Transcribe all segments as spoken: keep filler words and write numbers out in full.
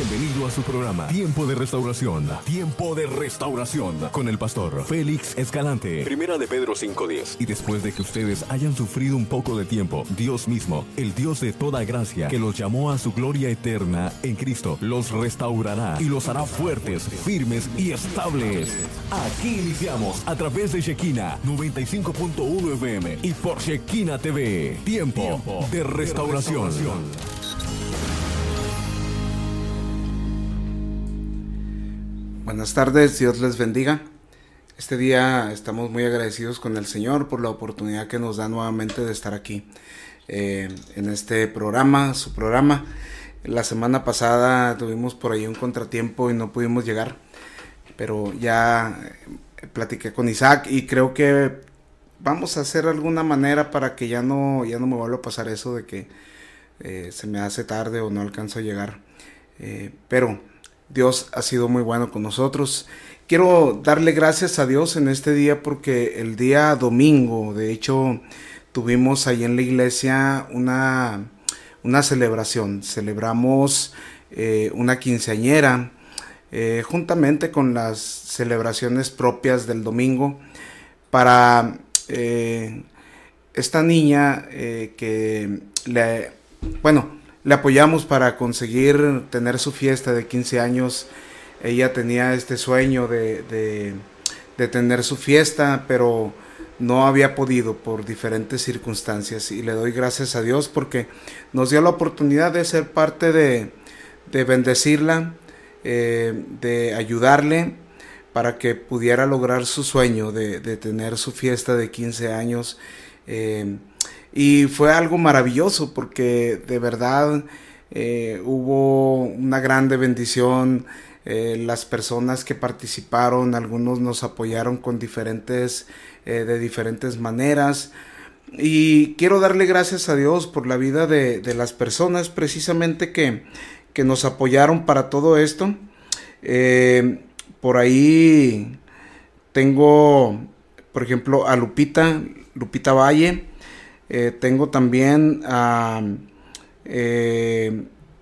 Bienvenido a su programa Tiempo de Restauración. Tiempo de Restauración con el pastor Félix Escalante. Primera de Pedro cinco diez. Y después de que ustedes hayan sufrido un poco de tiempo, Dios mismo, el Dios de toda gracia, que los llamó a su gloria eterna en Cristo, los restaurará y los hará fuertes, firmes y estables. Aquí iniciamos a través de Shekinah noventa y cinco punto uno F M y por Shekinah T V. Tiempo, Tiempo de Restauración. De restauración. Buenas tardes, Dios les bendiga. Este día estamos muy agradecidos con el Señor por la oportunidad que nos da nuevamente de estar aquí eh, en este programa, su programa. La semana pasada tuvimos por ahí un contratiempo y no pudimos llegar, pero ya platiqué con Isaac y creo que vamos a hacer alguna manera para que ya no, ya no me vuelva a pasar eso de que eh, se me hace tarde o no alcanzo a llegar, eh, pero Dios ha sido muy bueno con nosotros. Quiero darle gracias a Dios en este día porque el día domingo, de hecho, tuvimos ahí en la iglesia una, una celebración. Celebramos eh, una quinceañera eh, juntamente con las celebraciones propias del domingo para eh, esta niña eh, que le, bueno, le apoyamos para conseguir tener su fiesta de quince años. Ella tenía este sueño de, de, de tener su fiesta, pero no había podido por diferentes circunstancias. Y le doy gracias a Dios porque nos dio la oportunidad de ser parte de, de bendecirla, eh, de ayudarle para que pudiera lograr su sueño de, de tener su fiesta de quince años. Eh, Y fue algo maravilloso porque de verdad eh, hubo una grande bendición. Eh, las personas que participaron, algunos nos apoyaron con diferentes, eh, de diferentes maneras. Y quiero darle gracias a Dios por la vida de, de las personas precisamente que, que nos apoyaron para todo esto. Eh, por ahí tengo, por ejemplo, a Lupita, Lupita Valle. Eh, tengo también a, eh,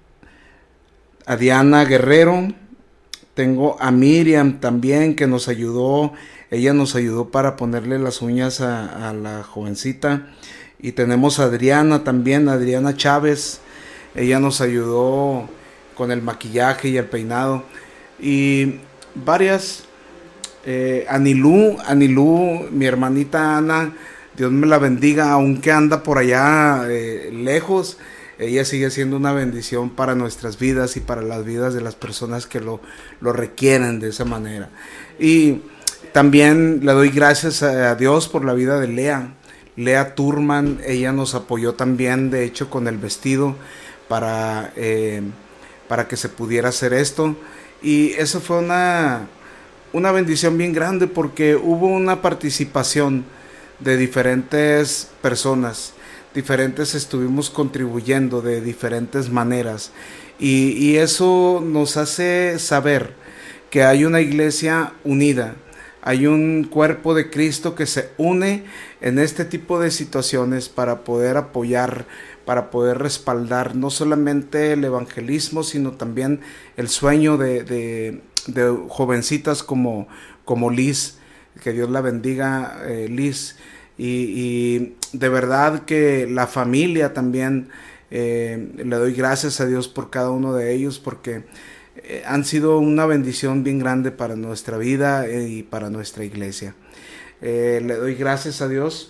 a Diana Guerrero, tengo a Miriam también que nos ayudó, ella nos ayudó para ponerle las uñas a, a la jovencita, y tenemos a Adriana también, Adriana Chávez, ella nos ayudó con el maquillaje y el peinado, y varias, eh, Anilú, Anilú, mi hermanita Ana, Dios me la bendiga, aunque anda por allá eh, lejos, ella sigue siendo una bendición para nuestras vidas y para las vidas de las personas que lo, lo requieren de esa manera. Y también le doy gracias a, a Dios por la vida de Lea, Lea Turman, ella nos apoyó también, de hecho, con el vestido para, eh, para que se pudiera hacer esto. Y eso fue una, una bendición bien grande porque hubo una participación de diferentes personas, diferentes estuvimos contribuyendo de diferentes maneras y, y eso nos hace saber que hay una iglesia unida, hay un cuerpo de Cristo que se une en este tipo de situaciones para poder apoyar, para poder respaldar no solamente el evangelismo, sino también el sueño de, de, de jovencitas como, como Liz. Que Dios la bendiga, eh, Liz. Y, y de verdad que la familia también, eh, le doy gracias a Dios por cada uno de ellos, porque eh, han sido una bendición bien grande para nuestra vida eh, y para nuestra iglesia. Eh, le doy gracias a Dios.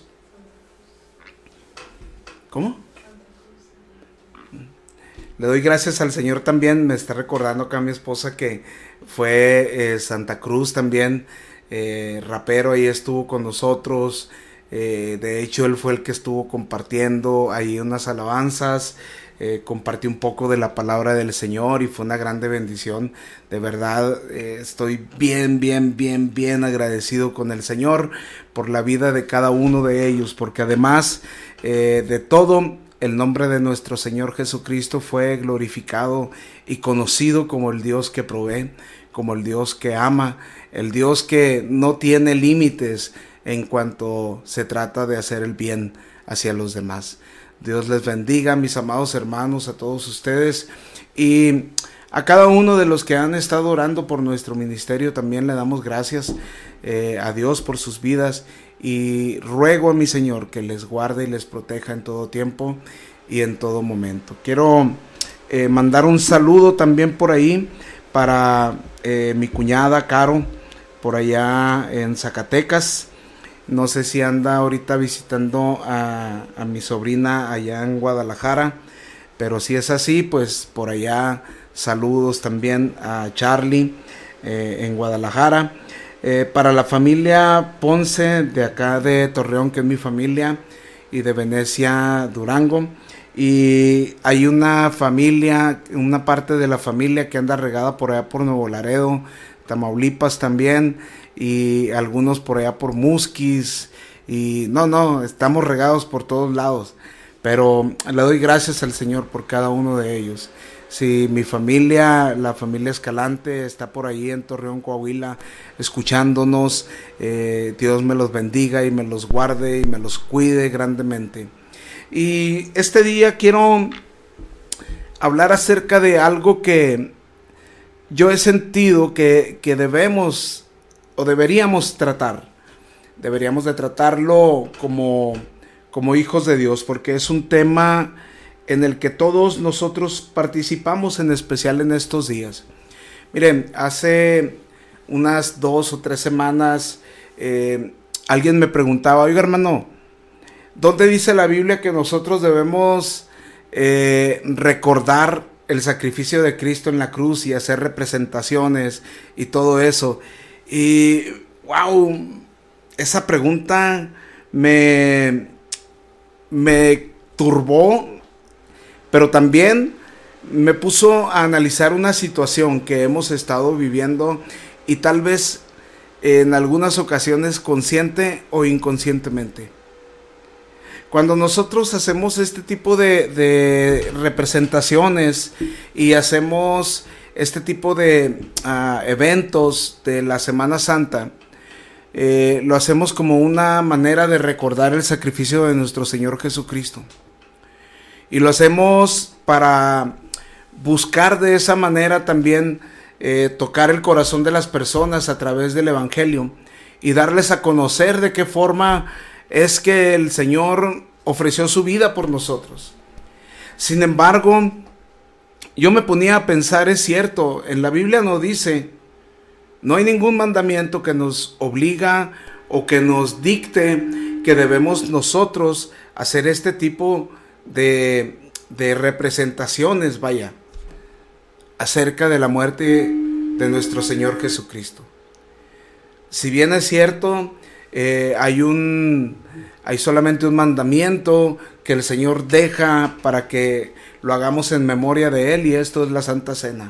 ¿Cómo? Le doy gracias al Señor también. Me está recordando acá mi esposa que fue eh, Santa Cruz también. Eh, rapero ahí estuvo con nosotros, eh, de hecho él fue el que estuvo compartiendo ahí unas alabanzas, eh, compartió un poco de la palabra del Señor y fue una grande bendición. De verdad eh, estoy bien, bien, bien, bien agradecido con el Señor por la vida de cada uno de ellos, porque además eh, de todo, el nombre de nuestro Señor Jesucristo fue glorificado y conocido como el Dios que provee, como el Dios que ama, el Dios que no tiene límites en cuanto se trata de hacer el bien hacia los demás. Dios les bendiga, mis amados hermanos, a todos ustedes. Y A cada uno de los que han estado orando por nuestro ministerio también le damos gracias eh, a Dios por sus vidas, y ruego a mi Señor que les guarde y les proteja en todo tiempo y en todo momento. Quiero eh, mandar un saludo también por ahí para eh, mi cuñada Caro, por allá en Zacatecas. No sé si anda ahorita visitando a, a mi sobrina allá en Guadalajara, pero si es así, pues por allá saludos también a Charlie eh, en Guadalajara. Eh, para la familia Ponce de acá de Torreón, que es mi familia, y de Venecia, Durango. Y hay una familia, una parte de la familia que anda regada por allá por Nuevo Laredo, Tamaulipas también, y algunos por allá por Musquis, y no, no, estamos regados por todos lados, pero le doy gracias al Señor por cada uno de ellos. Si mi familia, la familia Escalante, está por ahí en Torreón, Coahuila, escuchándonos, eh, Dios me los bendiga y me los guarde y me los cuide grandemente. Y este día quiero hablar acerca de algo que yo he sentido que, que debemos o deberíamos tratar. Deberíamos de tratarlo como, como hijos de Dios, porque es un tema en el que todos nosotros participamos, en especial en estos días. Miren, hace unas dos o tres semanas eh, alguien me preguntaba: oiga, hermano, ¿dónde dice la Biblia que nosotros debemos eh, recordar el sacrificio de Cristo en la cruz y hacer representaciones y todo eso? Y wow, esa pregunta me, me turbó, pero también me puso a analizar una situación que hemos estado viviendo, y tal vez en algunas ocasiones consciente o inconscientemente. Cuando nosotros hacemos este tipo de, de representaciones y hacemos este tipo de uh, eventos de la Semana Santa, eh, lo hacemos como una manera de recordar el sacrificio de nuestro Señor Jesucristo. Y lo hacemos para buscar de esa manera también eh, tocar el corazón de las personas a través del Evangelio y darles a conocer de qué forma es que el Señor ofreció su vida por nosotros. Sin embargo, yo me ponía a pensar, es cierto, en la Biblia no dice, no hay ningún mandamiento que nos obliga o que nos dicte que debemos nosotros hacer este tipo de, de representaciones, vaya, acerca de la muerte de nuestro Señor Jesucristo. Si bien es cierto, eh, hay un hay solamente un mandamiento que el Señor deja para que lo hagamos en memoria de Él, y esto es la Santa Cena.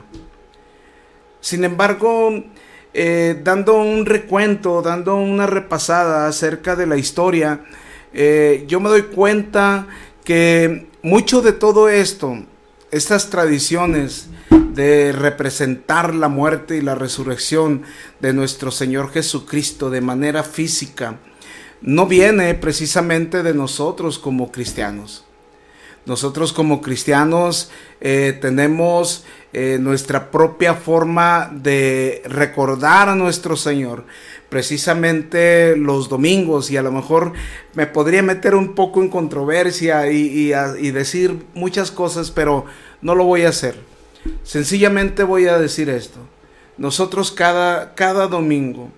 Sin embargo, eh, dando un recuento, dando una repasada acerca de la historia, eh, yo me doy cuenta que mucho de todo esto, estas tradiciones de representar la muerte y la resurrección de nuestro Señor Jesucristo de manera física, no viene precisamente de nosotros como cristianos. Nosotros como cristianos eh, tenemos eh, nuestra propia forma de recordar a nuestro Señor, precisamente los domingos, y a lo mejor me podría meter un poco en controversia y, y, y decir muchas cosas, pero no lo voy a hacer. Sencillamente voy a decir esto: nosotros cada, cada domingo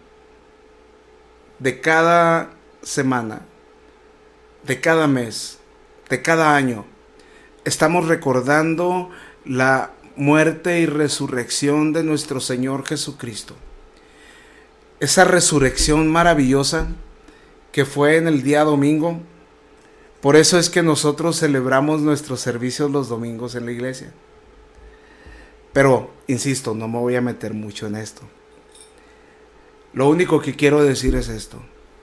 de cada semana, de cada mes, de cada año, estamos recordando la muerte y resurrección de nuestro Señor Jesucristo. Esa resurrección maravillosa que fue en el día domingo. Por eso es que nosotros celebramos nuestros servicios los domingos en la iglesia. Pero, insisto, no me voy a meter mucho en esto. Lo único que quiero decir es esto: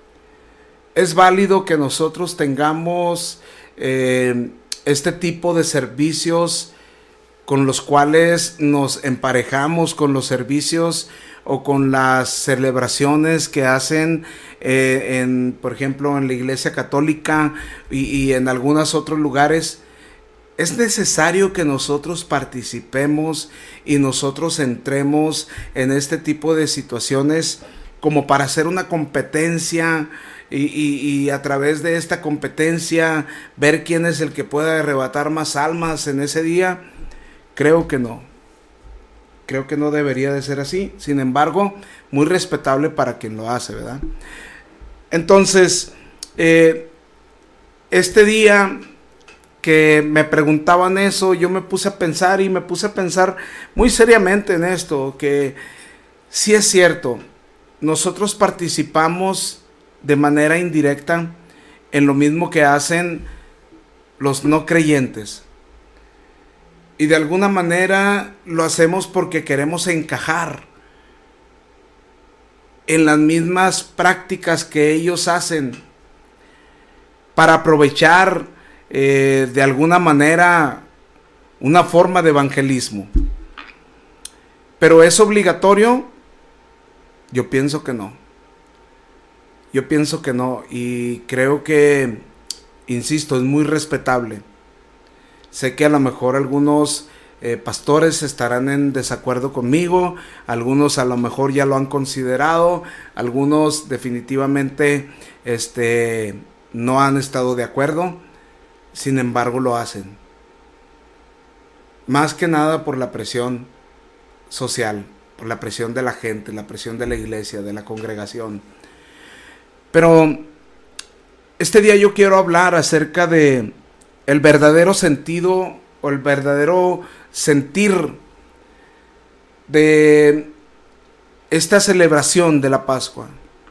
es válido que nosotros tengamos eh, este tipo de servicios con los cuales nos emparejamos con los servicios o con las celebraciones que hacen eh, en, por ejemplo, en la Iglesia Católica y, y en algunos otros lugares. Es necesario que nosotros participemos y nosotros entremos en este tipo de situaciones como para hacer una competencia y, y, y a través de esta competencia ver quién es el que pueda arrebatar más almas en ese día. Creo que no. Creo que no debería de ser así. Sin embargo, muy respetable para quien lo hace, ¿verdad? Entonces, eh, este día que me preguntaban eso, yo me puse a pensar y me puse a pensar muy seriamente en esto, que sí es cierto, nosotros participamos de manera indirecta en lo mismo que hacen los no creyentes. Y de alguna manera lo hacemos porque queremos encajar en las mismas prácticas que ellos hacen para aprovechar eh, de alguna manera una forma de evangelismo. ¿Pero es obligatorio? Yo pienso que no. Yo pienso que no y creo que, insisto, es muy respetable. Sé que a lo mejor algunos eh, pastores estarán en desacuerdo conmigo, algunos a lo mejor ya lo han considerado, algunos definitivamente este, no han estado de acuerdo, sin embargo lo hacen. Más que nada por la presión social, por la presión de la gente, la presión de la iglesia, de la congregación. Pero este día yo quiero hablar acerca de el verdadero sentido o el verdadero sentir de esta celebración de la Pascua.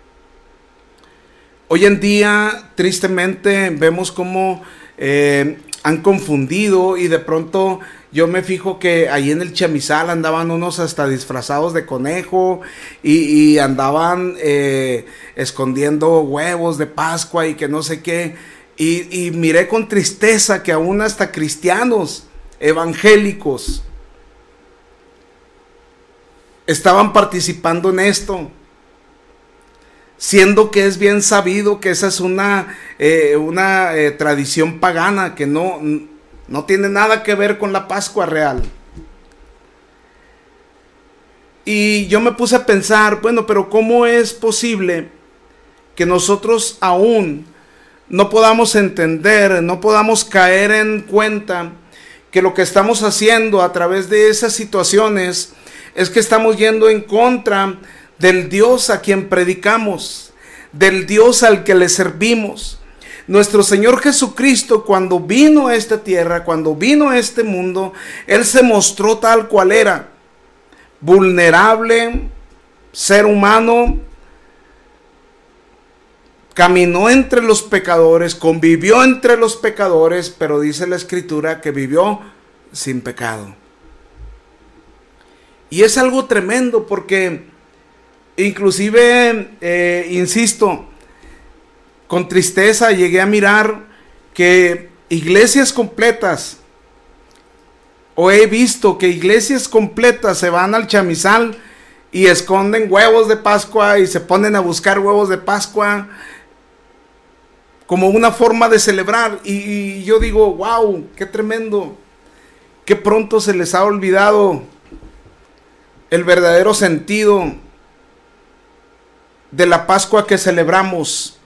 Hoy en día, tristemente, vemos cómo eh, han confundido y de pronto yo me fijo que ahí en el chamizal andaban unos hasta disfrazados de conejo y, y andaban eh, escondiendo huevos de Pascua y que no sé qué. Y, y miré con tristeza que aún hasta cristianos evangélicos estaban participando en esto, siendo que es bien sabido que esa es una, eh, una eh, tradición pagana que no, no tiene nada que ver con la Pascua real. Y yo me puse a pensar, bueno, pero ¿cómo es posible que nosotros aún no podamos entender, no podamos caer en cuenta que lo que estamos haciendo a través de esas situaciones es que estamos yendo en contra del Dios a quien predicamos, del Dios al que le servimos? Nuestro Señor Jesucristo, cuando vino a esta tierra, cuando vino a este mundo, Él se mostró tal cual era, vulnerable, ser humano. Caminó entre los pecadores, convivió entre los pecadores, pero dice la Escritura que vivió sin pecado. Y es algo tremendo porque inclusive, eh, insisto, con tristeza llegué a mirar que iglesias completas, o he visto que iglesias completas se van al chamizal y esconden huevos de Pascua y se ponen a buscar huevos de Pascua como una forma de celebrar, y, y yo digo, wow, qué tremendo, qué pronto se les ha olvidado el verdadero sentido de la Pascua que celebramos.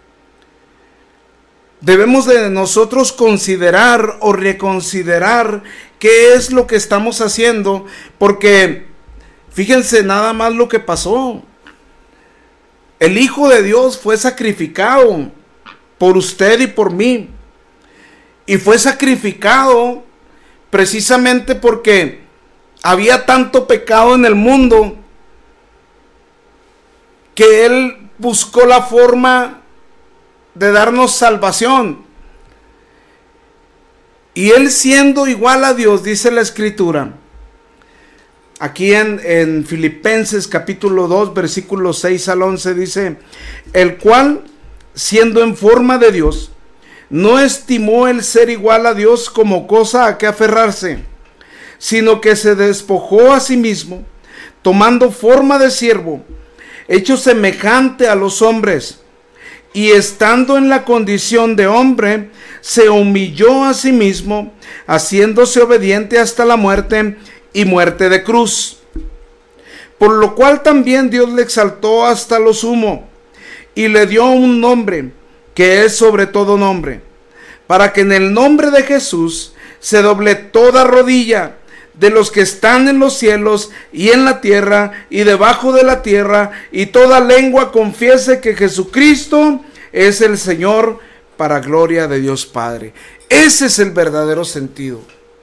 Debemos de nosotros considerar o reconsiderar qué es lo que estamos haciendo, porque fíjense nada más lo que pasó. El Hijo de Dios fue sacrificado por usted y por mí. Y fue sacrificado precisamente porque había tanto pecado en el mundo que Él buscó la forma de darnos salvación. Y Él, siendo igual a Dios, dice la Escritura, aquí en, en Filipenses capítulo dos, versículos seis al once, dice: el cual, siendo en forma de Dios, no estimó el ser igual a Dios como cosa a que aferrarse, sino que se despojó a sí mismo, tomando forma de siervo, hecho semejante a los hombres. y estando en la condición de hombre, se humilló a sí mismo, haciéndose obediente hasta la muerte y muerte de cruz. Por lo cual también Dios le exaltó hasta lo sumo, y le dio un nombre, que es sobre todo nombre, para que en el nombre de Jesús se doble toda rodilla, de los que están en los cielos y en la tierra y debajo de la tierra, y toda lengua confiese que Jesucristo es el Señor, para gloria de Dios Padre. Ese es el verdadero sentido.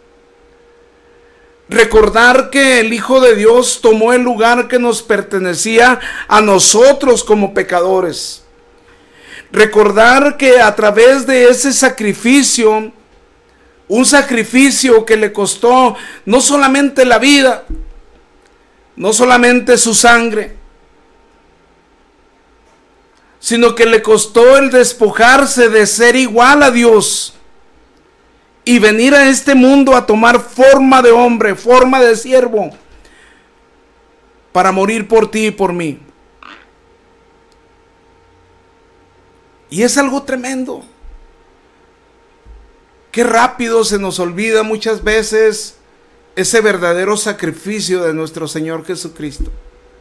Recordar que el Hijo de Dios tomó el lugar que nos pertenecía a nosotros como pecadores. Recordar que a través de ese sacrificio, un sacrificio que le costó no solamente la vida, no solamente su sangre, sino que le costó el despojarse de ser igual a Dios y venir a este mundo a tomar forma de hombre, forma de siervo, para morir por ti y por mí. Y es algo tremendo. Qué rápido se nos olvida muchas veces ese verdadero sacrificio de nuestro Señor Jesucristo.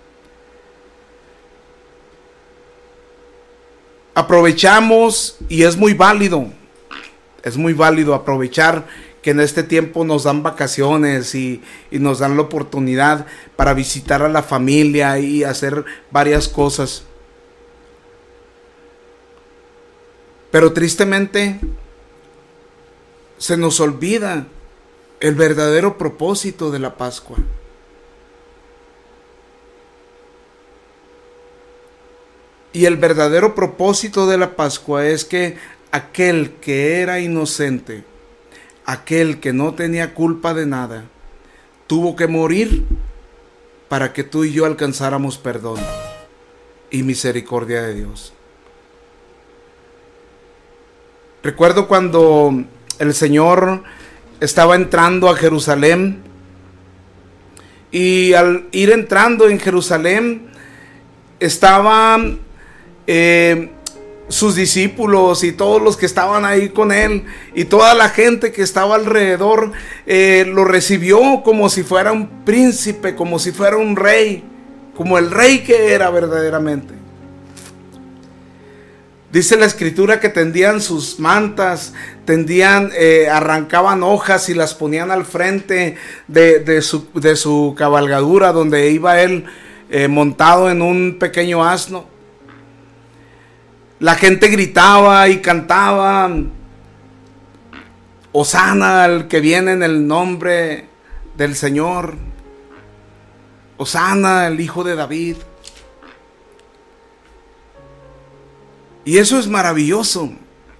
Aprovechamos, y es muy válido, es muy válido aprovechar que en este tiempo nos dan vacaciones y, y nos dan la oportunidad para visitar a la familia y hacer varias cosas. Pero tristemente se nos olvida el verdadero propósito de la Pascua. Y el verdadero propósito de la Pascua es que aquel que era inocente, aquel que no tenía culpa de nada, tuvo que morir para que tú y yo alcanzáramos perdón y misericordia de Dios. Recuerdo cuando el Señor estaba entrando a Jerusalén, y al ir entrando en Jerusalén estaban eh, sus discípulos y todos los que estaban ahí con él, y toda la gente que estaba alrededor eh, lo recibió como si fuera un príncipe, como si fuera un rey, como el rey que era verdaderamente. Dice la escritura que tendían sus mantas, tendían, eh, arrancaban hojas y las ponían al frente de, de, su, de su cabalgadura, donde iba él eh, montado en un pequeño asno. La gente gritaba y cantaba: Hosana al que viene en el nombre del Señor, Hosana el Hijo de David. Y eso es maravilloso.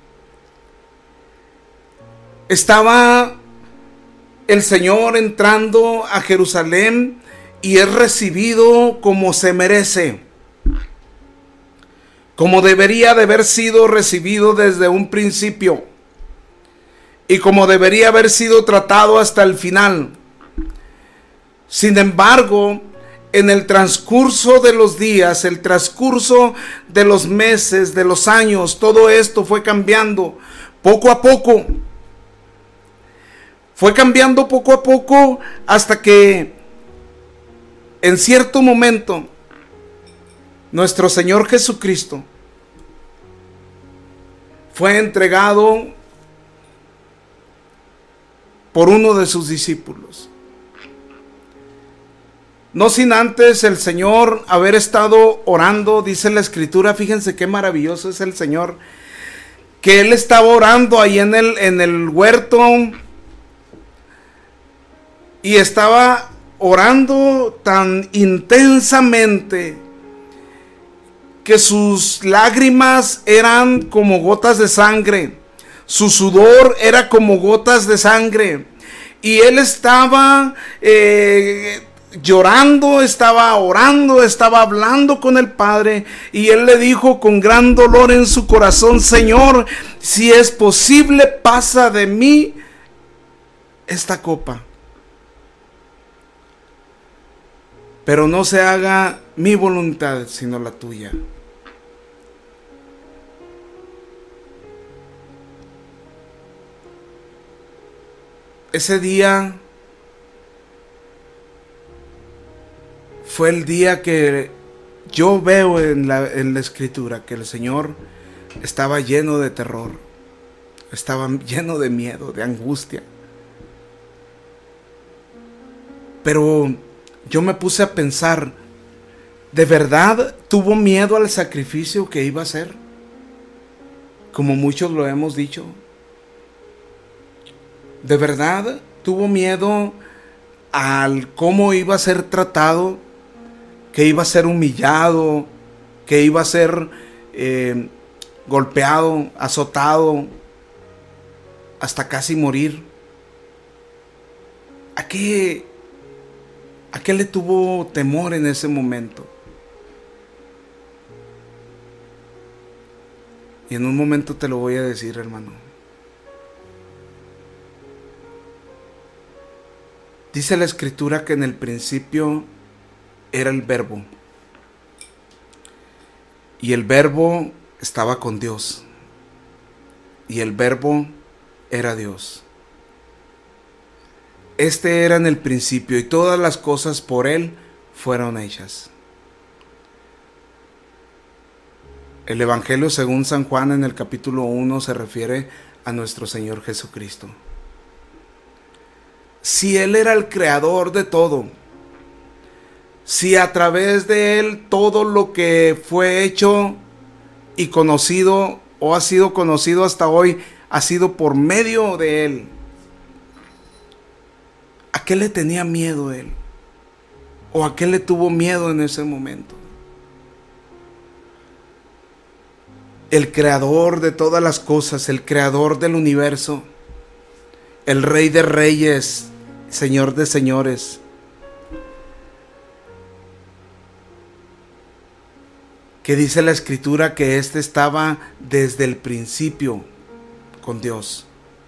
Estaba el Señor entrando a Jerusalén y es recibido como se merece, como debería de haber sido recibido desde un principio y como debería haber sido tratado hasta el final. Sin embargo, en el transcurso de los días, el transcurso de los meses, de los años, todo esto fue cambiando poco a poco. Fue cambiando poco a poco hasta que en cierto momento nuestro Señor Jesucristo fue entregado por uno de sus discípulos. No sin antes el Señor haber estado orando. Dice la escritura, fíjense qué maravilloso es el Señor, que Él estaba orando ahí en el, en el huerto, y estaba orando tan intensamente que sus lágrimas eran como gotas de sangre, su sudor era como gotas de sangre, y Él estaba eh, llorando, estaba orando, estaba hablando con el Padre, y Él le dijo con gran dolor en su corazón: Señor, si es posible, pasa de mí esta copa, pero no se haga mi voluntad sino la tuya. ese día fue el día que yo veo en la, en la escritura que el Señor estaba lleno de terror, estaba lleno de miedo, de angustia. Pero yo me puse a pensar, ¿de verdad tuvo miedo al sacrificio que iba a hacer? Como muchos lo hemos dicho. ¿De verdad tuvo miedo al cómo iba a ser tratado? Que iba a ser humillado, que iba a ser eh, golpeado, azotado, hasta casi morir. ¿A qué, a qué le tuvo temor en ese momento? Y en un momento te lo voy a decir, hermano. Dice la escritura que en el principio era el Verbo. Y el Verbo estaba con Dios. Y el Verbo era Dios. Este era en el principio, y todas las cosas por Él fueron hechas. El Evangelio según San Juan en el capítulo uno se refiere a nuestro Señor Jesucristo. Si Él era el creador de todo, si a través de Él todo lo que fue hecho y conocido o ha sido conocido hasta hoy ha sido por medio de Él, ¿a qué le tenía miedo Él? ¿O a qué le tuvo miedo en ese momento? El creador de todas las cosas, el creador del universo, el Rey de Reyes, Señor de Señores, que dice la escritura que éste estaba desde el principio con Dios.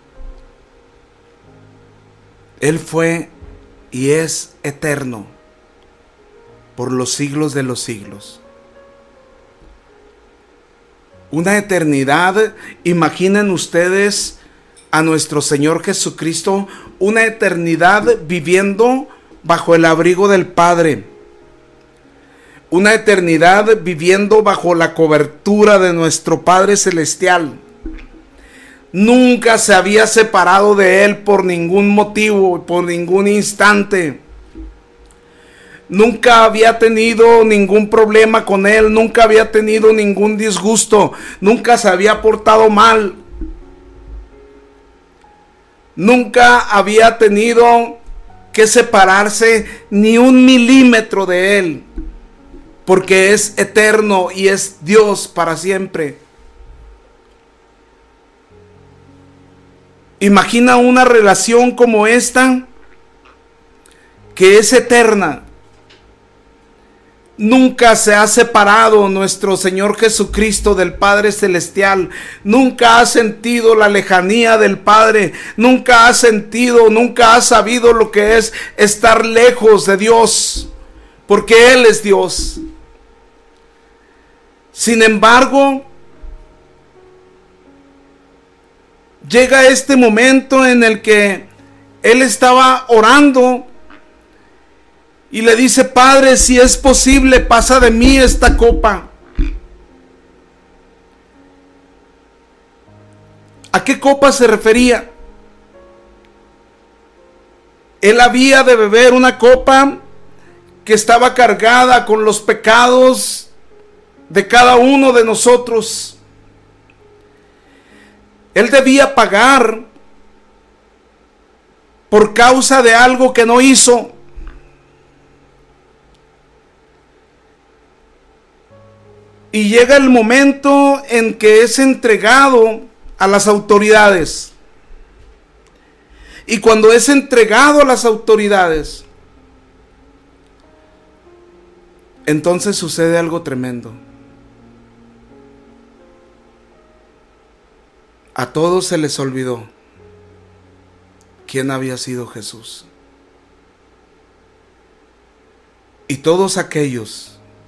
Él fue y es eterno por los siglos de los siglos. Una eternidad, imaginen ustedes a nuestro Señor Jesucristo, una eternidad viviendo bajo el abrigo del Padre. Una eternidad viviendo bajo la cobertura de nuestro Padre Celestial. Nunca se había separado de Él por ningún motivo, por ningún instante. Nunca había tenido ningún problema con Él, nunca había tenido ningún disgusto, nunca se había portado mal. Nunca había tenido que separarse ni un milímetro de Él, porque es eterno y es Dios para siempre. Imagina una relación como esta, que es eterna. Nunca se ha separado nuestro Señor Jesucristo del Padre Celestial. Nunca ha sentido la lejanía del Padre. Nunca ha sentido, nunca ha sabido lo que es estar lejos de Dios, porque Él es Dios. Sin embargo, llega este momento en el que Él estaba orando y le dice: Padre, si es posible, pasa de mí esta copa. ¿A qué copa se refería? Él había de beber una copa que estaba cargada con los pecados de cada uno de nosotros. Él debía pagar por causa de algo que no hizo. Y llega el momento en que es entregado a las autoridades. Y cuando es entregado a las autoridades, entonces sucede algo tremendo. A todos se les olvidó quién había sido Jesús. Y todos aquellos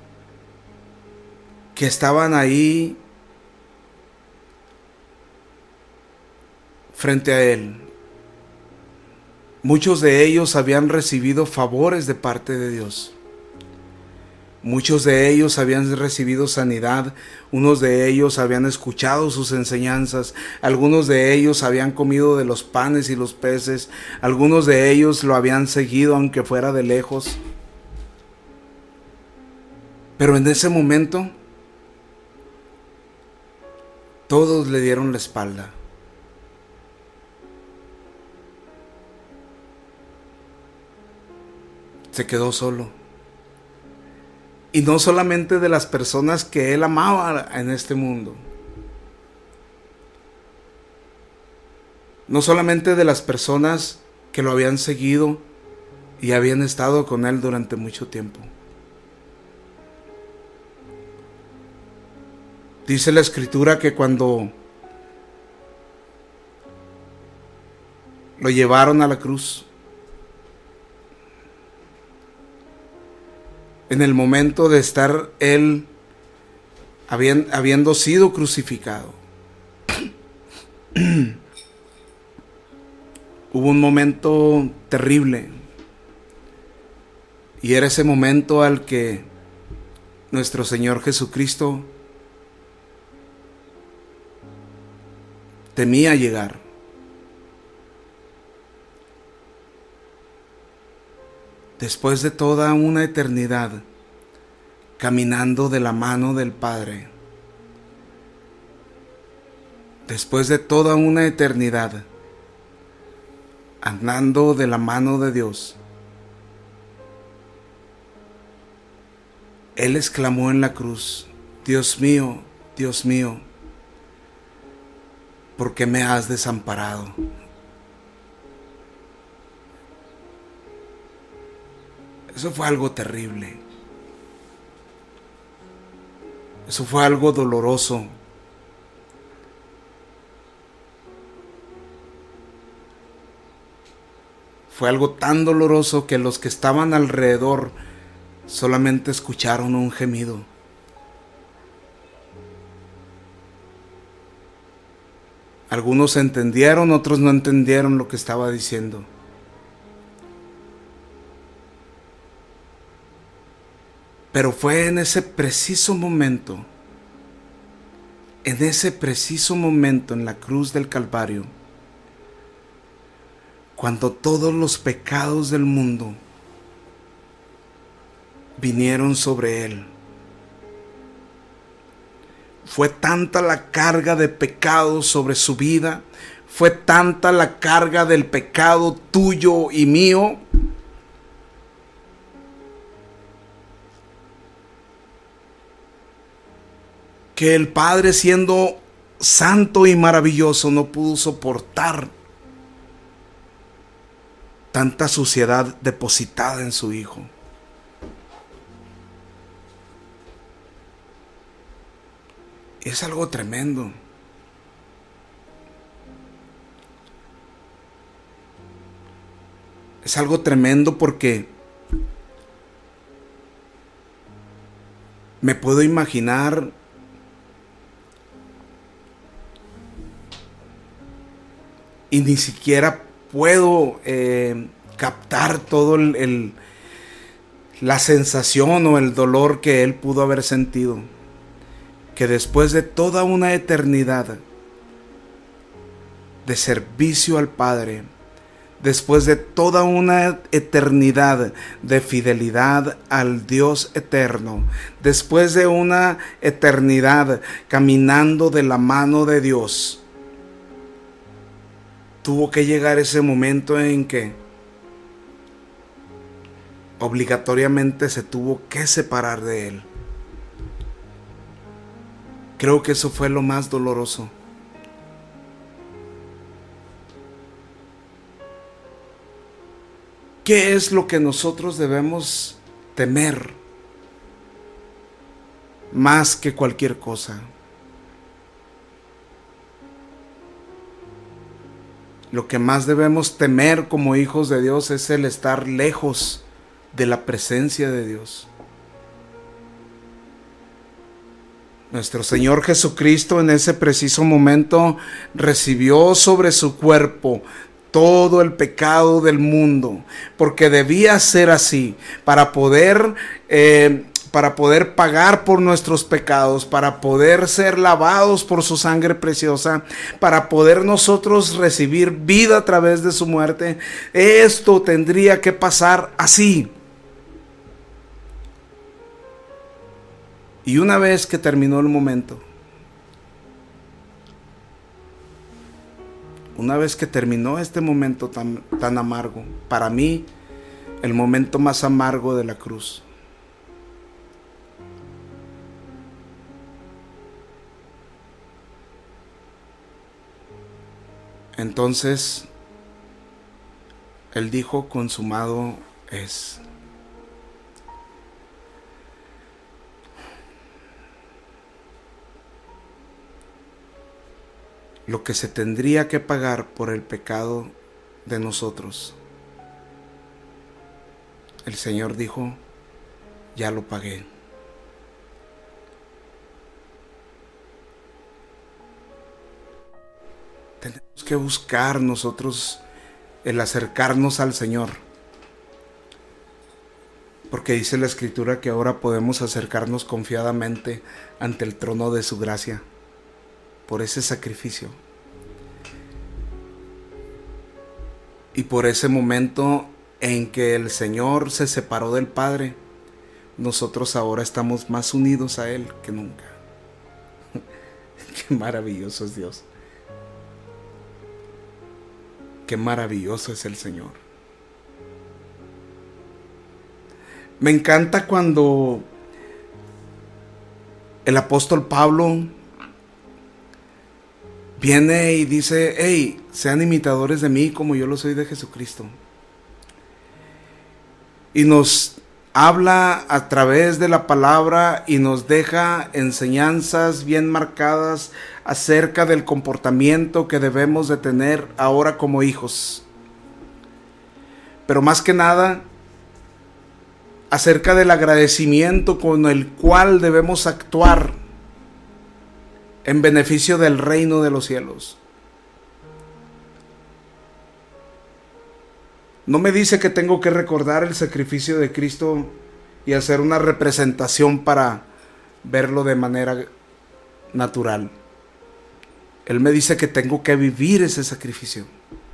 que estaban ahí frente a Él Muchos de ellos habían recibido favores de parte de Dios. Muchos de ellos habían recibido sanidad, unos de ellos habían escuchado sus enseñanzas, algunos de ellos habían comido de los panes y los peces, algunos de ellos lo habían seguido aunque fuera de lejos. Pero en ese momento, todos le dieron la espalda. Se quedó solo. Y no solamente de las personas que él amaba en este mundo. No solamente de las personas que lo habían seguido y habían estado con él durante mucho tiempo. Dice la Escritura que cuando lo llevaron a la cruz, en el momento de estar él habiendo sido crucificado, hubo un momento terrible, y era ese momento al que nuestro Señor Jesucristo temía llegar. Después de toda una eternidad caminando de la mano del Padre, después de toda una eternidad andando de la mano de Dios, Él exclamó en la cruz: Dios mío, Dios mío, ¿por qué me has desamparado? Eso fue algo terrible. Eso fue algo doloroso. Fue algo tan doloroso que los que estaban alrededor solamente escucharon un gemido. Algunos entendieron, otros no entendieron lo que estaba diciendo. Pero fue en ese preciso momento, en ese preciso momento en la cruz del Calvario, cuando todos los pecados del mundo vinieron sobre Él. Fue tanta la carga de pecado sobre su vida, fue tanta la carga del pecado tuyo y mío, que el Padre, siendo santo y maravilloso, no pudo soportar tanta suciedad depositada en su Hijo. Es algo tremendo. Es algo tremendo porque me puedo imaginar y ni siquiera puedo eh, captar todo el, el, la sensación o el dolor que él pudo haber sentido. Que después de toda una eternidad de servicio al Padre, después de toda una eternidad de fidelidad al Dios eterno, después de una eternidad caminando de la mano de Dios, tuvo que llegar ese momento en que obligatoriamente se tuvo que separar de Él. Creo que eso fue lo más doloroso. ¿Qué es lo que nosotros debemos temer más que cualquier cosa? Lo que más debemos temer como hijos de Dios es el estar lejos de la presencia de Dios. Nuestro Señor Jesucristo en ese preciso momento recibió sobre su cuerpo todo el pecado del mundo, porque debía ser así, para poder, eh, para poder pagar por nuestros pecados, para poder ser lavados por su sangre preciosa, para poder nosotros recibir vida a través de su muerte. Esto tendría que pasar así. Y una vez que terminó el momento, una vez que terminó este momento tan, tan amargo, para mí, el momento más amargo de la cruz, entonces, Él dijo: consumado es. Lo que se tendría que pagar por el pecado de nosotros, el Señor dijo: ya lo pagué. Tenemos que buscar nosotros el acercarnos al Señor, porque dice la Escritura que ahora podemos acercarnos confiadamente ante el trono de su gracia por ese sacrificio y por ese momento en que el Señor se separó del Padre. Nosotros ahora estamos más unidos a Él que nunca. Qué maravilloso es Dios. Qué maravilloso es el Señor. Me encanta cuando el apóstol Pablo viene y dice: hey, sean imitadores de mí como yo lo soy de Jesucristo. Y nos habla a través de la palabra y nos deja enseñanzas bien marcadas acerca del comportamiento que debemos de tener ahora como hijos. Pero más que nada, acerca del agradecimiento con el cual debemos actuar en beneficio del reino de los cielos. No me dice que tengo que recordar el sacrificio de Cristo y hacer una representación para verlo de manera natural. Él me dice que tengo que vivir ese sacrificio.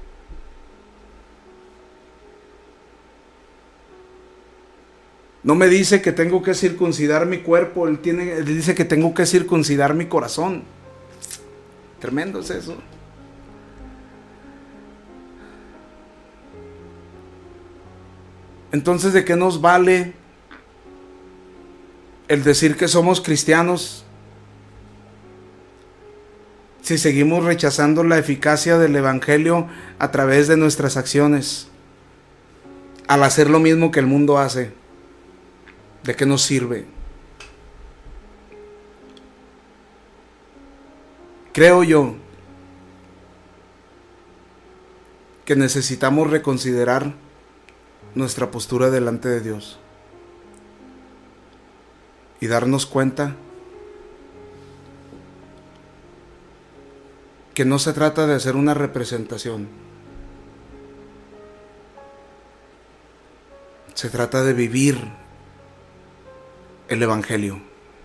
No me dice que tengo que circuncidar mi cuerpo, él, tiene, él dice que tengo que circuncidar mi corazón. Tremendo es eso. Entonces, ¿de qué nos vale el decir que somos cristianos si seguimos rechazando la eficacia del Evangelio a través de nuestras acciones, al hacer lo mismo que el mundo hace? ¿De qué nos sirve? Creo yo que necesitamos reconsiderar nuestra postura delante de Dios y darnos cuenta que no se trata de hacer una representación, se trata de vivir el Evangelio.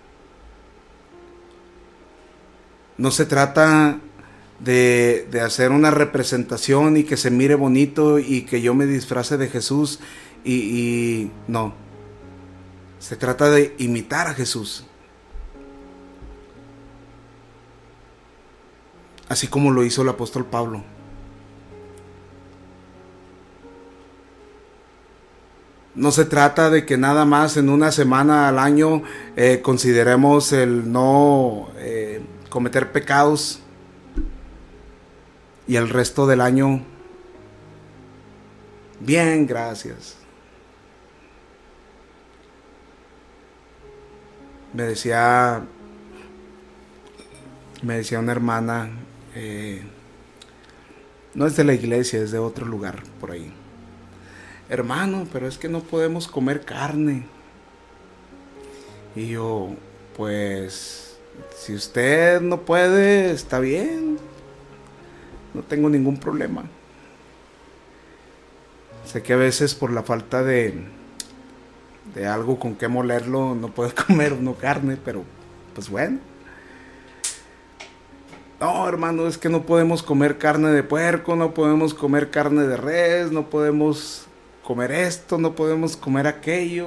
No se trata de, de hacer una representación y que se mire bonito y que yo me disfrace de Jesús y, y no. Se trata de imitar a Jesús. Así como lo hizo el apóstol Pablo. No se trata de que nada más en una semana al año eh, consideremos el no eh, cometer pecados y el resto del año, bien, gracias. Me decía, me decía una hermana, eh, no es de la iglesia, es de otro lugar por ahí. Hermano, pero es que no podemos comer carne. Y yo, pues, si usted no puede, está bien. No tengo ningún problema. Sé que a veces por la falta de, de algo con que molerlo no puede comer uno carne, pero pues bueno. No, hermano, es que no podemos comer carne de puerco, no podemos comer carne de res, no podemos comer esto, no podemos comer aquello.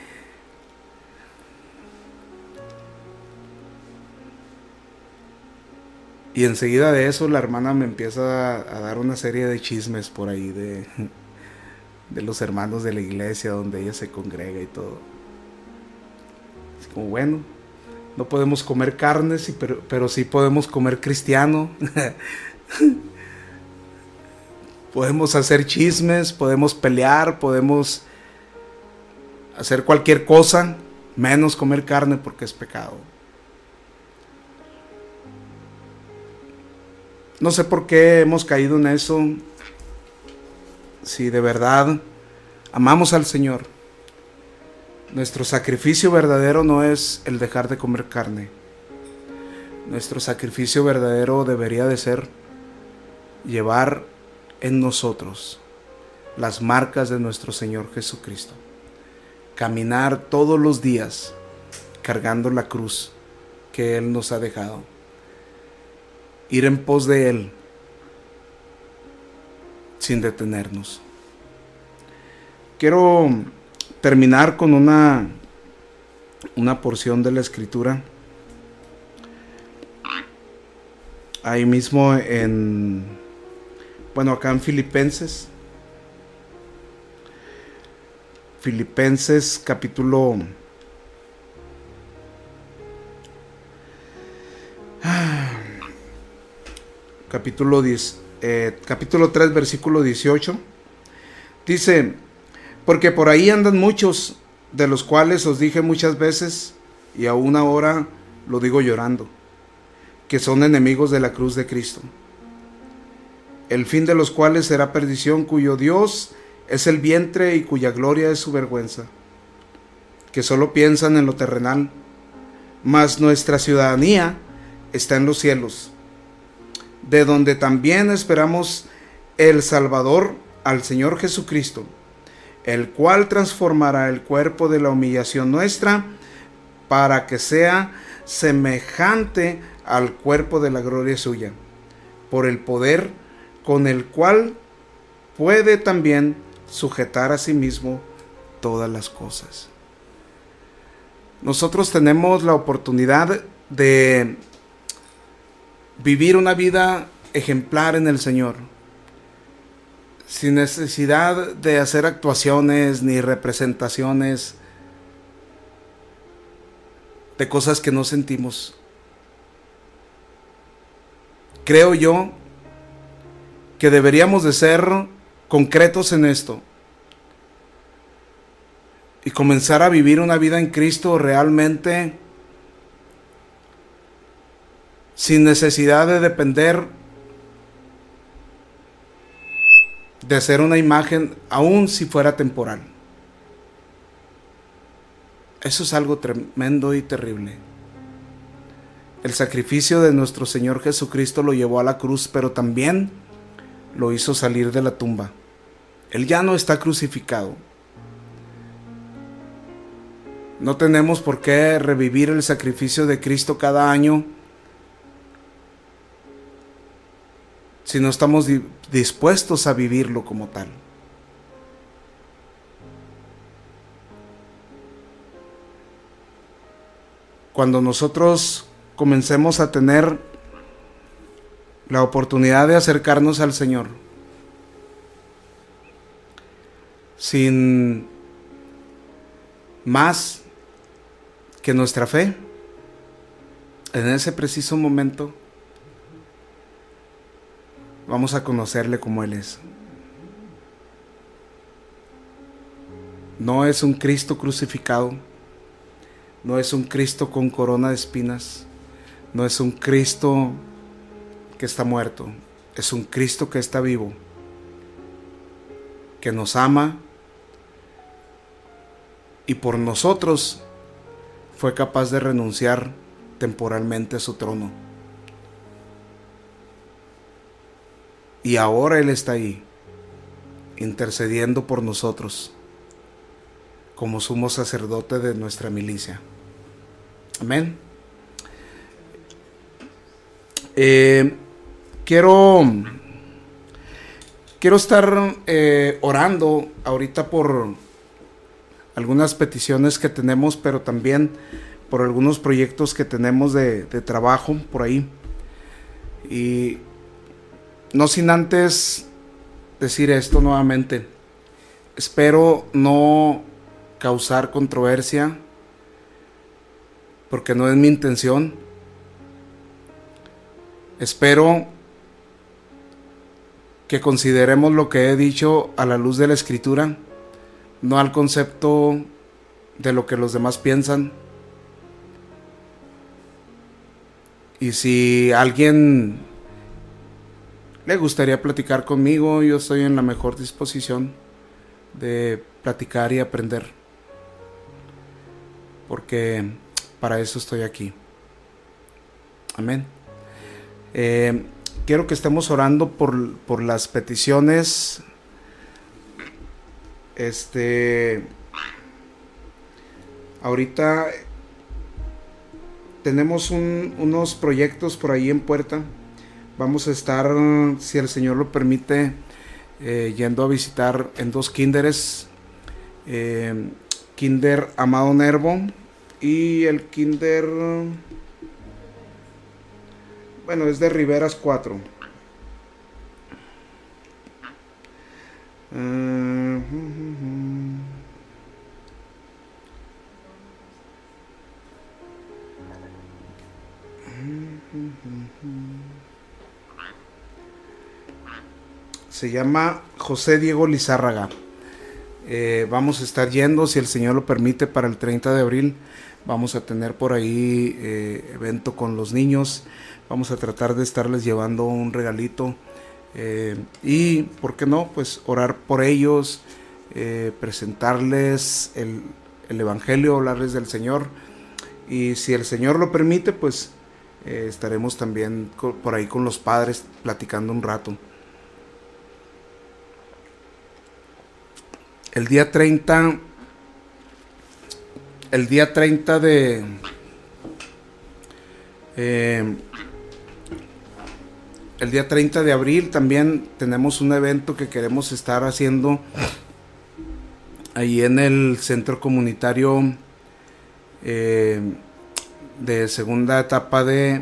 Y enseguida de eso la hermana me empieza a, a dar una serie de chismes por ahí de, de los hermanos de la iglesia donde ella se congrega y todo. Así como, bueno, no podemos comer carnes, pero, pero sí podemos comer cristiano. Podemos hacer chismes, podemos pelear, podemos hacer cualquier cosa, menos comer carne porque es pecado. No sé por qué hemos caído en eso. Si de verdad amamos al Señor, nuestro sacrificio verdadero no es el dejar de comer carne. Nuestro sacrificio verdadero debería de ser llevar en nosotros las marcas de nuestro Señor Jesucristo. Caminar todos los días cargando la cruz que Él nos ha dejado. Ir en pos de Él sin detenernos. Quiero terminar con una, una porción de la Escritura. Ahí mismo en, bueno, acá en Filipenses. Filipenses capítulo capítulo diez, eh, capítulo tres, versículo dieciocho. Dice: porque por ahí andan muchos, de los cuales os dije muchas veces, y aún ahora lo digo llorando, que son enemigos de la cruz de Cristo, el fin de los cuales será perdición, cuyo Dios es el vientre y cuya gloria es su vergüenza, que solo piensan en lo terrenal, mas nuestra ciudadanía está en los cielos, de donde también esperamos el Salvador, al Señor Jesucristo, el cual transformará el cuerpo de la humillación nuestra para que sea semejante al cuerpo de la gloria suya, por el poder con el cual puede también sujetar a sí mismo todas las cosas. Nosotros tenemos la oportunidad de vivir una vida ejemplar en el Señor, sin necesidad de hacer actuaciones ni representaciones de cosas que no sentimos. Creo yo que deberíamos de ser concretos en esto y comenzar a vivir una vida en Cristo realmente sin necesidad de depender de hacer una imagen, aun si fuera temporal. Eso es algo tremendo y terrible. El sacrificio de nuestro Señor Jesucristo lo llevó a la cruz, pero también lo hizo salir de la tumba. Él ya no está crucificado. No tenemos por qué revivir el sacrificio de Cristo cada año si no estamos di- dispuestos a vivirlo como tal. Cuando nosotros comencemos a tener la oportunidad de acercarnos al Señor sin más que nuestra fe, en ese preciso momento vamos a conocerle como Él es. No es un Cristo crucificado, no es un Cristo con corona de espinas, no es un Cristo que está muerto, es un Cristo que está vivo, que nos ama y por nosotros fue capaz de renunciar temporalmente a su trono. Y ahora Él está ahí, intercediendo por nosotros como sumo sacerdote de nuestra milicia. Amén. Eh, quiero quiero estar eh, orando ahorita por algunas peticiones que tenemos, pero también por algunos proyectos que tenemos de, de trabajo por ahí. Y no sin antes decir esto nuevamente. Espero no causar controversia, porque no es mi intención. Espero que consideremos lo que he dicho a la luz de la Escritura, no al concepto de lo que los demás piensan. Y si a alguien le gustaría platicar conmigo, yo estoy en la mejor disposición de platicar y aprender, porque para eso estoy aquí. Amén. Eh, quiero que estemos orando por, por las peticiones. Este, ahorita tenemos un, unos proyectos por ahí en puerta. Vamos a estar, si el Señor lo permite, eh, yendo a visitar en dos kinderes, eh, Kinder Amado Nervo y el Kinder, bueno, es de Riveras cuatro. Uh, uh, uh. Se llama José Diego Lizárraga. Eh, vamos a estar yendo, si el Señor lo permite, para el treinta de abril. Vamos a tener por ahí eh, evento con los niños. Vamos a tratar de estarles llevando un regalito. Eh, y, ¿por qué no? Pues orar por ellos, eh, presentarles el, el Evangelio, hablarles del Señor. Y si el Señor lo permite, pues eh, estaremos también co- por ahí con los padres platicando un rato. El día treinta, el día treinta de, eh, el día treinta de abril también tenemos un evento que queremos estar haciendo ahí en el centro comunitario eh, de segunda etapa de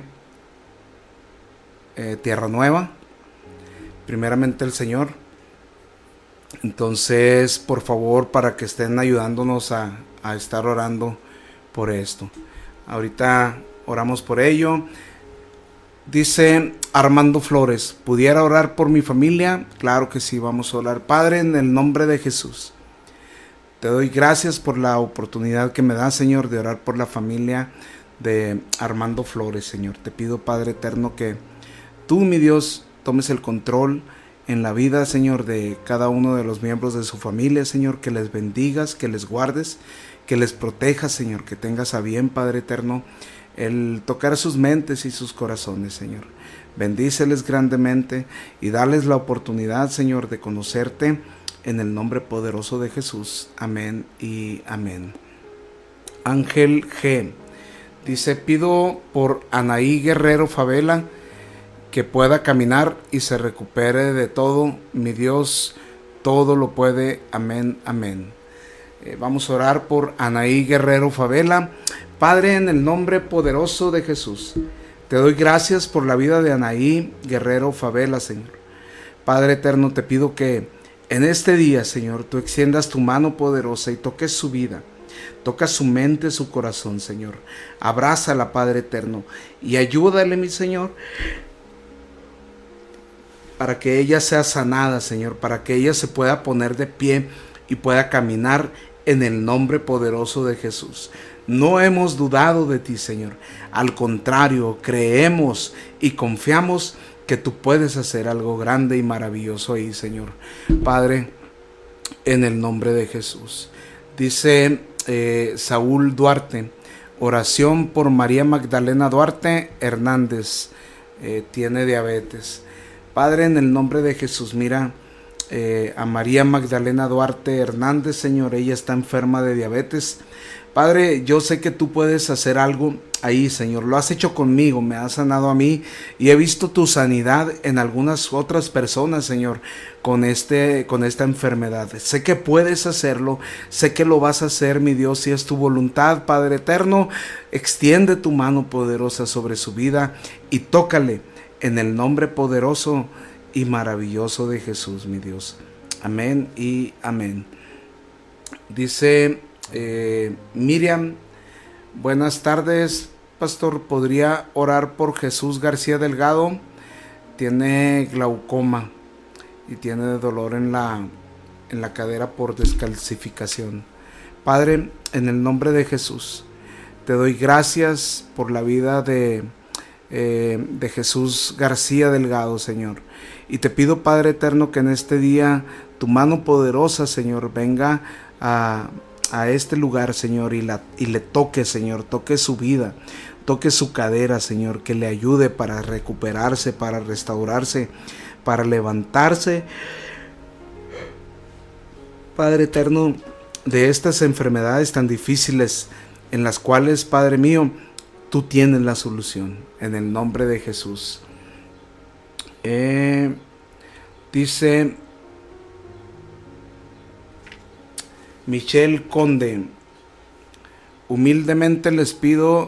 eh, Tierra Nueva, primeramente el Señor. Entonces, por favor, para que estén ayudándonos a, a estar orando por esto. Ahorita oramos por ello. Dice Armando Flores, ¿pudiera orar por mi familia? Claro que sí, vamos a orar. Padre, en el nombre de Jesús, te doy gracias por la oportunidad que me das, Señor, de orar por la familia de Armando Flores, Señor. Te pido, Padre eterno, que tú, mi Dios, tomes el control en la vida, Señor, de cada uno de los miembros de su familia, Señor, que les bendigas, que les guardes, que les protejas, Señor, que tengas a bien, Padre eterno, el tocar sus mentes y sus corazones, Señor. Bendíceles grandemente y dales la oportunidad, Señor, de conocerte en el nombre poderoso de Jesús. Amén y amén. Ángel G. dice, pido por Anaí Guerrero Favela, que pueda caminar y se recupere de todo. Mi Dios todo lo puede. Amén, amén. Eh, vamos a orar por Anaí Guerrero Favela. Padre, en el nombre poderoso de Jesús, te doy gracias por la vida de Anaí Guerrero Favela, Señor. Padre eterno, te pido que en este día, Señor, tú extiendas tu mano poderosa y toques su vida. Toca su mente, su corazón, Señor. Abrázala, Padre eterno, y ayúdale, mi Señor, para que ella sea sanada, Señor, para que ella se pueda poner de pie y pueda caminar en el nombre poderoso de Jesús. No hemos dudado de ti, Señor. Al contrario, creemos y confiamos que tú puedes hacer algo grande y maravilloso ahí, Señor. Padre, en el nombre de Jesús. Dice eh, Saúl Duarte, oración por María Magdalena Duarte Hernández, eh, tiene diabetes. Padre, en el nombre de Jesús, mira, eh, a María Magdalena Duarte Hernández, Señor, ella está enferma de diabetes. Padre, yo sé que tú puedes hacer algo ahí, Señor. Lo has hecho conmigo, me has sanado a mí y he visto tu sanidad en algunas otras personas, Señor, con este, con esta enfermedad. Sé que puedes hacerlo, sé que lo vas a hacer, mi Dios, si es tu voluntad, Padre eterno. Extiende tu mano poderosa sobre su vida y tócale en el nombre poderoso y maravilloso de Jesús, mi Dios. Amén y amén. Dice Eh, Miriam, buenas tardes, pastor. ¿Podría orar por Jesús García Delgado? Tiene glaucoma y tiene dolor en la, en la cadera por descalcificación. Padre, en el nombre de Jesús, te doy gracias por la vida de, eh, de Jesús García Delgado, Señor. Y te pido, Padre eterno, que en este día tu mano poderosa, Señor, venga a... a este lugar, Señor, y, la, y le toque, Señor, toque su vida, toque su cadera, Señor, que le ayude para recuperarse, para restaurarse, para levantarse, Padre eterno, de estas enfermedades tan difíciles en las cuales, Padre mío, tú tienes la solución, en el nombre de Jesús. Eh, dice Michelle Conde, humildemente les pido,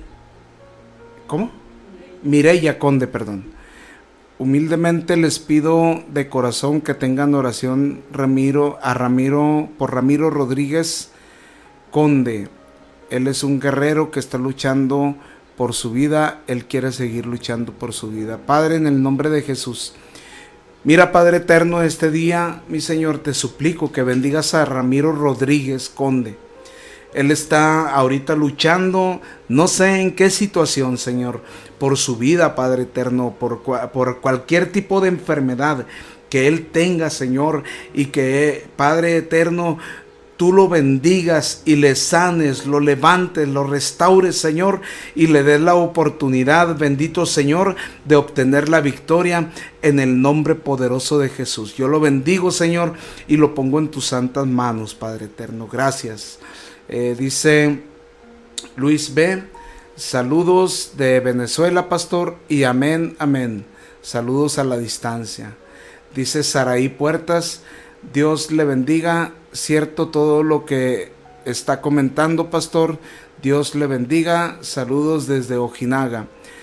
¿cómo? Mireya Conde, perdón. Humildemente les pido de corazón que tengan oración Ramiro, a Ramiro, por Ramiro Rodríguez Conde. Él es un guerrero que está luchando por su vida, él quiere seguir luchando por su vida. Padre, en el nombre de Jesús, mira, Padre eterno, este día, mi Señor, te suplico que bendigas a Ramiro Rodríguez Conde. Él está ahorita luchando, no sé en qué situación, Señor, por su vida, Padre eterno, por, por cualquier tipo de enfermedad que él tenga, Señor, y que, Padre eterno, tú lo bendigas y le sanes, lo levantes, lo restaures, Señor, y le des la oportunidad, bendito Señor, de obtener la victoria en el nombre poderoso de Jesús. Yo lo bendigo, Señor, y lo pongo en tus santas manos, Padre eterno. Gracias. Eh, dice Luis B., saludos de Venezuela, pastor, y amén, amén. Saludos a la distancia. Dice Saraí Puertas, Dios le bendiga. Cierto todo lo que está comentando, pastor. Dios le bendiga. Saludos desde Ojinaga.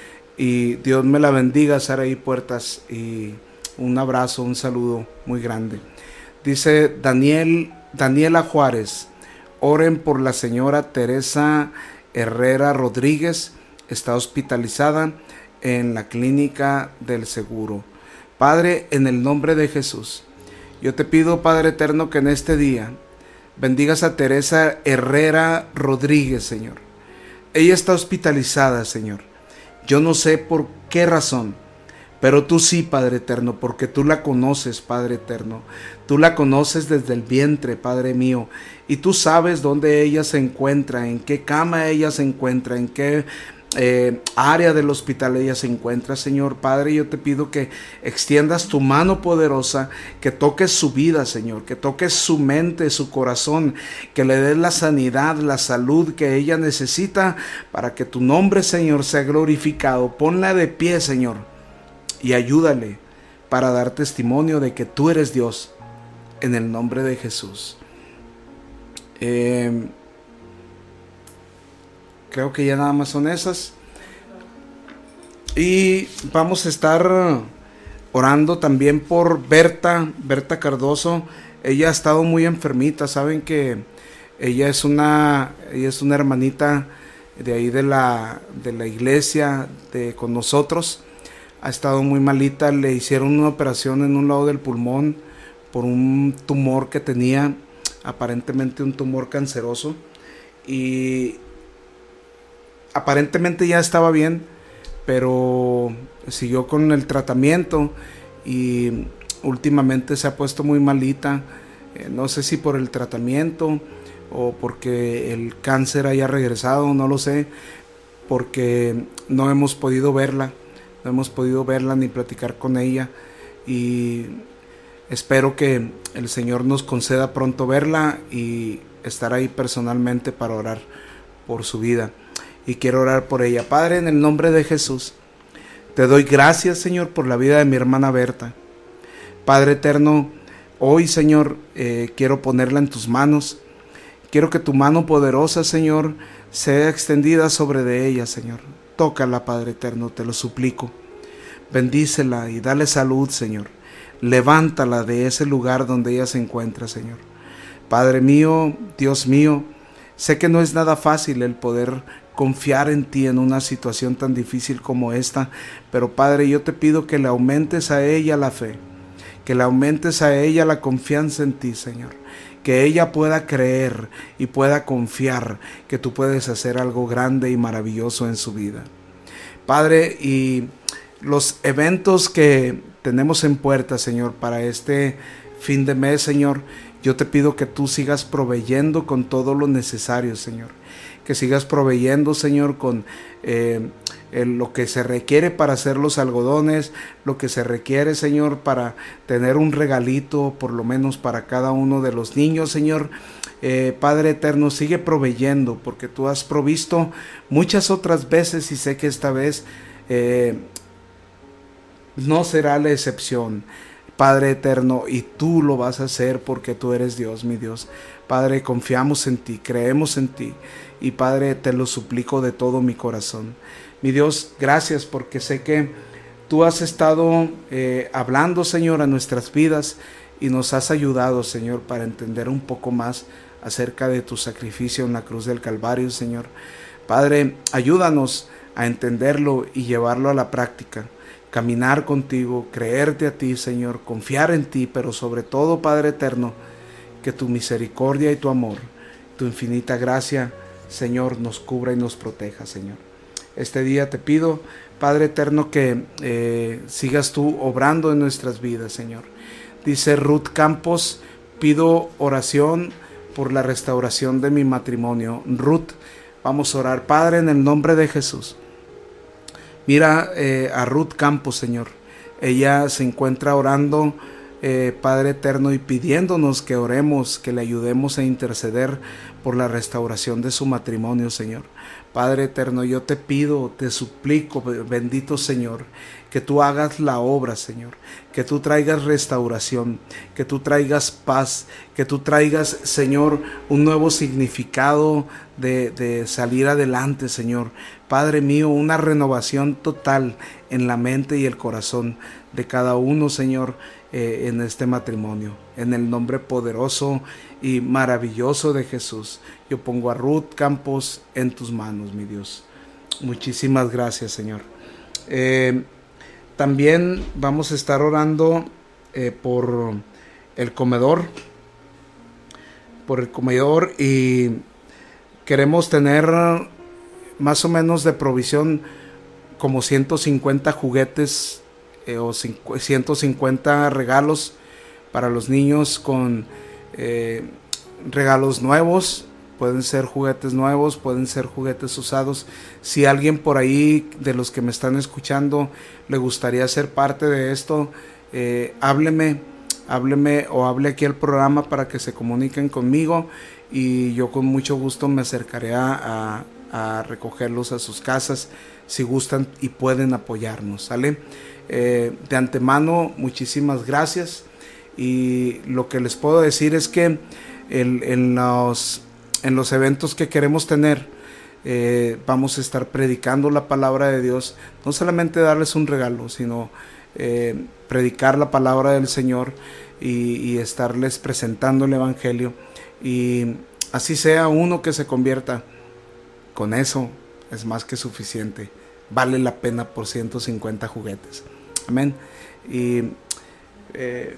Y Dios me la bendiga, Saraí Puertas. Y un abrazo, un saludo muy grande. Dice Daniel, Daniela Juárez, oren por la señora Teresa Herrera Rodríguez. Está hospitalizada en la clínica del Seguro. Padre, en el nombre de Jesús, yo te pido, Padre eterno, que en este día bendigas a Teresa Herrera Rodríguez, Señor. Ella está hospitalizada, Señor. Yo no sé por qué razón, pero tú sí, Padre eterno, porque tú la conoces, Padre eterno. Tú la conoces desde el vientre, Padre mío, y tú sabes dónde ella se encuentra, en qué cama ella se encuentra, en qué Eh, área del hospital ella se encuentra, Señor. Padre, yo te pido que extiendas tu mano poderosa, que toques su vida, Señor, que toques su mente, su corazón, que le des la sanidad, la salud que ella necesita para que tu nombre, Señor, sea glorificado. Ponla de pie, Señor, y ayúdale para dar testimonio de que tú eres Dios, en el nombre de Jesús. Eh, Creo que ya nada más son esas. Y vamos a estar orando también por Berta, Berta Cardoso. Ella ha estado muy enfermita. Saben que ella es una, ella es una hermanita de ahí de la, de la iglesia de, con nosotros. Ha estado muy malita. Le hicieron una operación en un lado del pulmón por un tumor que tenía, aparentemente un tumor canceroso. Y aparentemente ya estaba bien, pero siguió con el tratamiento y últimamente se ha puesto muy malita. Eh, no sé si por el tratamiento o porque el cáncer haya regresado, no lo sé, porque no hemos podido verla, no hemos podido verla ni platicar con ella. Y Espero que el Señor nos conceda pronto verla y estar ahí personalmente para orar por su vida. Y quiero orar por ella. Padre, en el nombre de Jesús, te doy gracias, Señor, por la vida de mi hermana Berta. Padre eterno, hoy, Señor, eh, quiero ponerla en tus manos. Quiero que tu mano poderosa, Señor, sea extendida sobre de ella, Señor. Tócala, Padre eterno, te lo suplico. Bendícela y dale salud, Señor. Levántala de ese lugar donde ella se encuentra, Señor. Padre mío, Dios mío, sé que no es nada fácil el poder confiar en ti en una situación tan difícil como esta, pero Padre, yo te pido que le aumentes a ella la fe, que le aumentes a ella la confianza en ti, Señor, que ella pueda creer y pueda confiar que tú puedes hacer algo grande y maravilloso en su vida. Padre, y los eventos que tenemos en puerta, Señor, para este fin de mes, Señor, yo te pido que tú sigas proveyendo con todo lo necesario, Señor. Que sigas proveyendo, Señor, con eh, el, lo que se requiere para hacer los algodones, lo que se requiere, Señor, para tener un regalito, por lo menos para cada uno de los niños, Señor. Eh, Padre eterno, sigue proveyendo, porque tú has provisto muchas otras veces y sé que esta vez eh, no será la excepción. Padre eterno, y tú lo vas a hacer porque tú eres Dios, mi Dios. Padre, confiamos en ti, creemos en ti, y Padre, te lo suplico de todo mi corazón. Mi Dios, gracias porque sé que tú has estado eh, hablando, Señor, a nuestras vidas y nos has ayudado, Señor, para entender un poco más acerca de tu sacrificio en la cruz del Calvario, Señor. Padre, ayúdanos a entenderlo y llevarlo a la práctica. Caminar contigo, creerte a ti, Señor, confiar en ti, pero sobre todo, Padre eterno, que tu misericordia y tu amor, tu infinita gracia, Señor, nos cubra y nos proteja, Señor. Este día te pido, Padre eterno, que eh, sigas tú obrando en nuestras vidas, Señor. Dice Ruth Campos, pido oración por la restauración de mi matrimonio. Ruth, vamos a orar. Padre, en el nombre de Jesús. Mira eh, a Ruth Campos, Señor. Ella se encuentra orando, eh, Padre eterno, y pidiéndonos que oremos, que le ayudemos a interceder por la restauración de su matrimonio, Señor. Padre eterno, yo te pido, te suplico, bendito Señor, que tú hagas la obra, Señor, que tú traigas restauración, que tú traigas paz, que tú traigas, Señor, un nuevo significado de, de salir adelante, Señor. Padre mío, una renovación total en la mente y el corazón de cada uno, Señor, eh, en este matrimonio. En el nombre poderoso y maravilloso de Jesús, yo pongo a Ruth Campos en tus manos, mi Dios. Muchísimas gracias, Señor. Eh, también vamos a estar orando eh, por el comedor, por el comedor y queremos tener más o menos de provisión como ciento cincuenta juguetes eh, o ciento cincuenta regalos para los niños con eh, regalos nuevos. Pueden ser juguetes nuevos, pueden ser juguetes usados. Si alguien por ahí de los que me están escuchando le gustaría ser parte de esto, eh, hábleme, hábleme o hable aquí al programa para que se comuniquen conmigo y yo con mucho gusto me acercaré a, a, a recogerlos a sus casas si gustan y pueden apoyarnos, ¿sale? Eh, de antemano, muchísimas gracias y lo que les puedo decir es que el, en los... En los eventos que queremos tener, eh, vamos a estar predicando la palabra de Dios, no solamente darles un regalo, sino eh, predicar la palabra del Señor y, y estarles presentando el Evangelio. Y así sea uno que se convierta, con eso es más que suficiente. Vale la pena por ciento cincuenta juguetes. Amén. Y eh,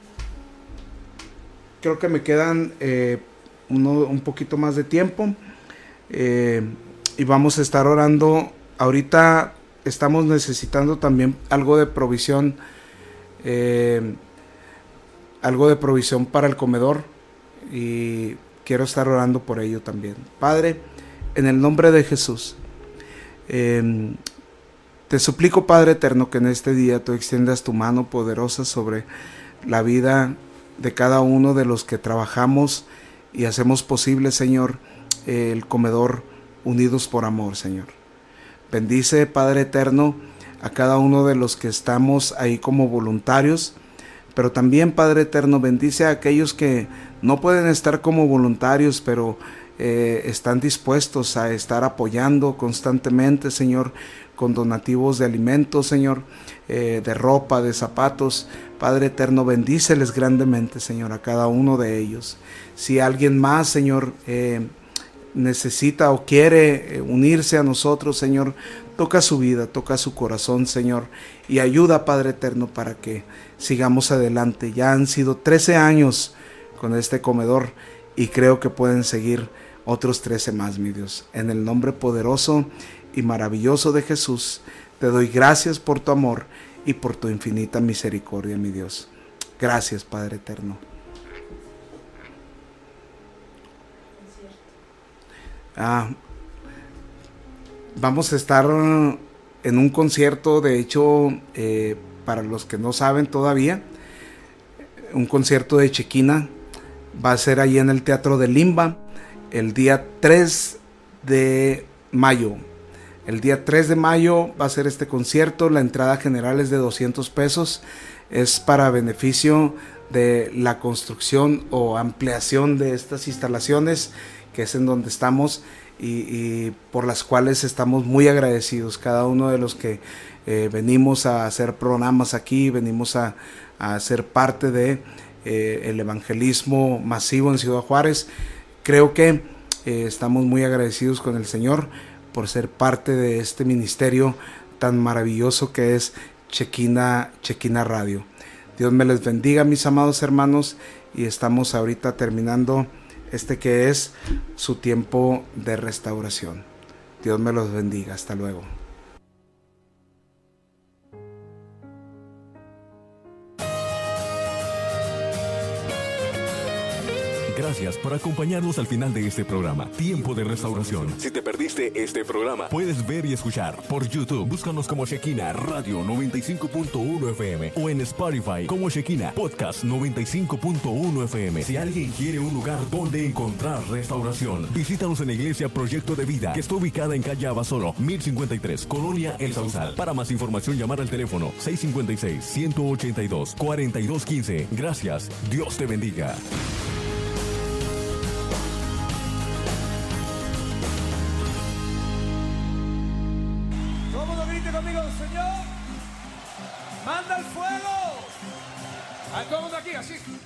creo que me quedan... Eh, Uno, un poquito más de tiempo eh, y vamos a estar orando. Ahorita estamos necesitando también algo de provisión eh, algo de provisión para el comedor y quiero estar orando por ello también. Padre, en el nombre de Jesús, eh, te suplico, Padre eterno, que en este día tú extiendas tu mano poderosa sobre la vida de cada uno de los que trabajamos y hacemos posible, Señor, el comedor Unidos por Amor, Señor. Bendice, Padre eterno, a cada uno de los que estamos ahí como voluntarios, pero también, Padre eterno, bendice a aquellos que no pueden estar como voluntarios, pero eh, están dispuestos a estar apoyando constantemente, Señor, con donativos de alimentos, Señor, eh, de ropa, de zapatos. Padre eterno, bendíceles grandemente, Señor, a cada uno de ellos. Si alguien más, Señor, eh, necesita o quiere unirse a nosotros, Señor, toca su vida, toca su corazón, Señor, y ayuda, Padre eterno, para que sigamos adelante. Ya han sido trece años con este comedor y creo que pueden seguir otros trece más, mi Dios. En el nombre poderoso y maravilloso de Jesús, te doy gracias por tu amor y por tu infinita misericordia, mi Dios. Gracias, Padre eterno. Ah, vamos a estar en un concierto, de hecho, eh, para los que no saben todavía, un concierto de Shekina. Va a ser ahí en el Teatro de Limba el día tres de mayo. El día tres de mayo va a ser este concierto. La entrada general es de doscientos pesos. Es para beneficio de la construcción o ampliación de estas instalaciones, que es en donde estamos y, y por las cuales estamos muy agradecidos. Cada uno de los que eh, venimos a hacer programas aquí, venimos a, a ser parte de eh, el evangelismo masivo en Ciudad Juárez. Creo que eh, estamos muy agradecidos con el Señor por ser parte de este ministerio tan maravilloso que es Shekina, Shekina Radio. Dios me les bendiga, mis amados hermanos, y estamos ahorita terminando este que es su tiempo de restauración. Dios me los bendiga. Hasta luego. Gracias por acompañarnos al final de este programa, Tiempo de Restauración. Si te perdiste este programa, puedes ver y escuchar por YouTube. Búscanos como Shekina Radio noventa y cinco punto uno F M o en Spotify como Shekina Podcast noventa y cinco punto uno F M. Si alguien quiere un lugar donde encontrar restauración, visítanos en la Iglesia Proyecto de Vida, que está ubicada en calle Abasolo, mil cincuenta y tres, Colonia El Sausal. Para más información, llamar al teléfono seis cinco seis, uno ocho dos, cuatro dos uno cinco. Gracias. Dios te bendiga. Señor, manda el fuego. A todos aquí, así.